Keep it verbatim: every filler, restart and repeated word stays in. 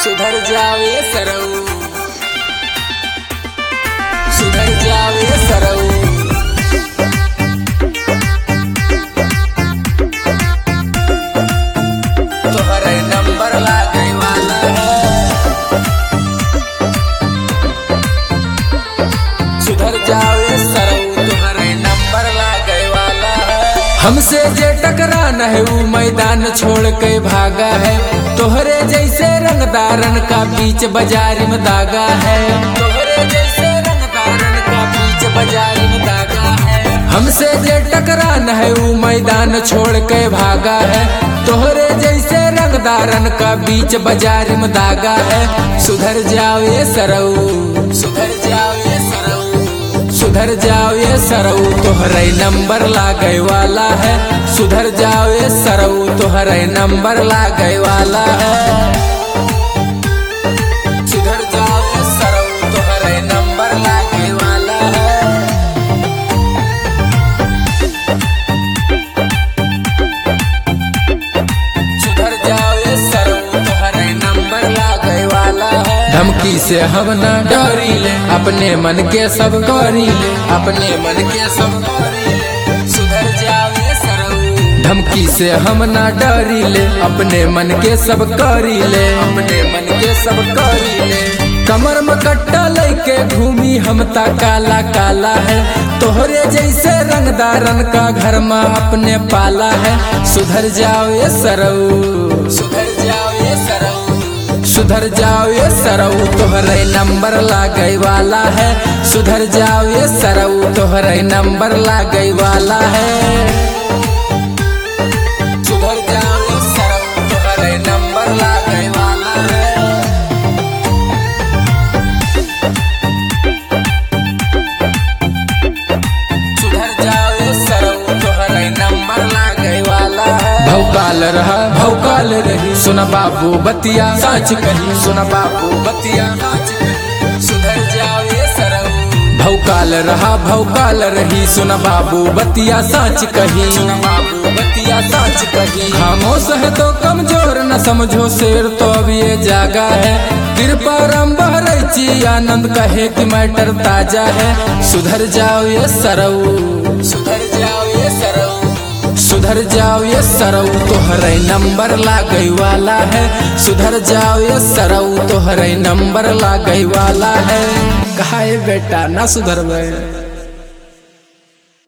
सुधर जावे सरऊ, सुधर जावे सरऊ। तोहरे नंबर लागे वाला है, सुधर जावे सरऊ, तोहरे नंबर लागे वाला है। हमसे जे टकराना है वो मैदान छोड़ के भागा है, तोहरे जैसे रंगदारन का बीच बाजार में दागा है, तोहरे जैसे रंगदारन का बीच बाजार में दागा है। हमसे जे टकराना है वो मैदान छोड़ के भागा है, तोहरे जैसे रंगदारन का बीच बाजार में दागा है। सुधर जाओ ये सरऊ, सुधर जाओ ये सरऊ, सुधर जाओ ये सरऊ, तोहरे नंबर लागे वाला है। सुधर जाओ ये सरऊ, तोहरे नंबर लागे वाला है। सुधर जाओ ये सरऊ, तोहरे नंबर लागे वाला है। सुधर जाओ ये सरऊ, तोहरे नंबर लागे वाला है। धमकी से हम न डरी ले, अपने मन के सब करी ले, अपने मन के सब करी ले। सुधर जाओ ये सरऊ, धमकी से हम न डरी ले, अपने मन के सब करी ले, अपने मन के सब करी ले। कमर में कट्टा लेके घूमी हम ता काला काला है, तोहरे जैसे रंगदारन का घर में अपने पाला है। सुधर जाओ ये सरऊ, सुधर जाओ ये सरऊ, सुधर जाओ ये सरऊ, तोहरे नंबर लागे वाला है। सुधर जाओ ये सरऊ, तोहरे नंबर लागे वाला है। सुधर जाओ ये सरऊ, तोहरे नंबर लागे वाला है। सुधर जाओ ये सरऊ, तोहरे नंबर लागे वाला है। भौकाल रहा भौकाल रही, सुना बाबू बतिया सच कही, सुना बाबू बतिया सच कही। सुधर जाओ ये सरऊ, भौकाल रहा भौकाल रही, सुना बाबू बतिया सच कही, सुना बाबू बतिया सच कही। खामोश है तो कमजोर न समझो शेर तो अब ये जागा है। कृपा राम बहरची आनंद कहे कि मैटर ताजा है। सुधर जाओ ये सरऊ, सुधर जाओ ये सरऊ, सुधर जाओ ये सरऊ, तोहरे नंबर लागे वाला है। सुधर जाओ ये सरऊ, तोहरे नंबर लागे वाला है। कहा बेटा ना सुधर में।